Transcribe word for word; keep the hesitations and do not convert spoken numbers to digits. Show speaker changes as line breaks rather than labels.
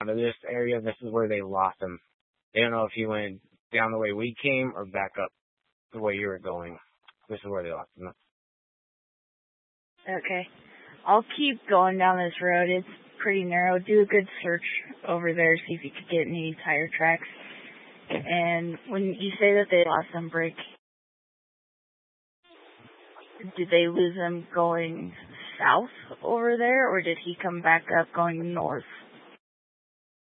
out of this area, this is where they lost him. They don't know if he went down the way we came or back up the way you were going. This is where they lost him.
Okay. I'll keep going down this road. It's pretty narrow. Do a good search over there, see if you could get any tire tracks. And when you say that they lost some brake, did they lose him going south over there, or did he come back up going north?